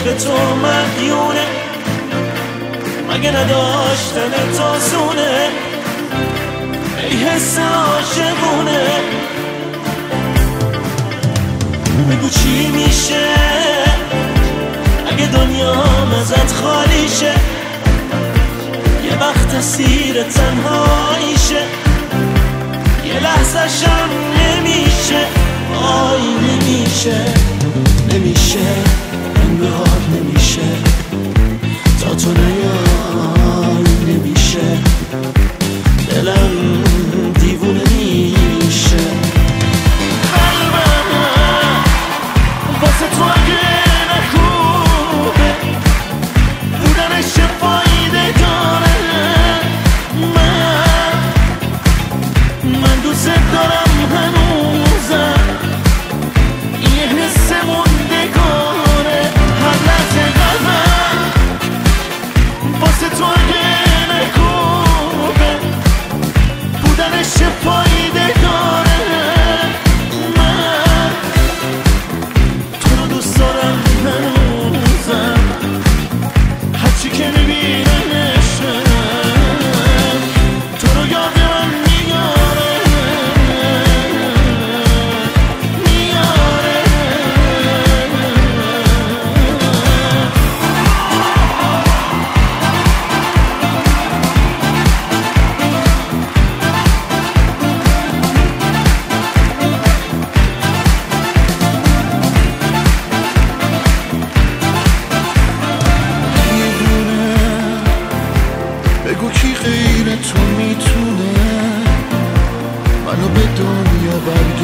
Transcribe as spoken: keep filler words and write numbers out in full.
عشق تو مدیونه، مگه نداشتن تو زونه، ای حس عاشقونه. بگو چی میشه اگه دنیا ازت خالی شه، یه وقت اسیر تنهاییشه، یه لحظه شم نمیشه، آی نمیشه، نمیشه انگار نمیشه، تا تو نیای نمیشه، دلم دیوونه میشه. قلبم واسه تو اگه نخوبه بودنش چه فایده داره، من من دوست دارم هنوزم، یه حس موندگاره، هر لحظه قلبم واسه تو اگه نخوبه بودنش چه فایده داره، من تو رو دوست دارم هنوزم، هرچی که میبینمشم تو رو یاد من میاره میاره. بگو کی غیر تو میتونه منو به دنیا برگردونه،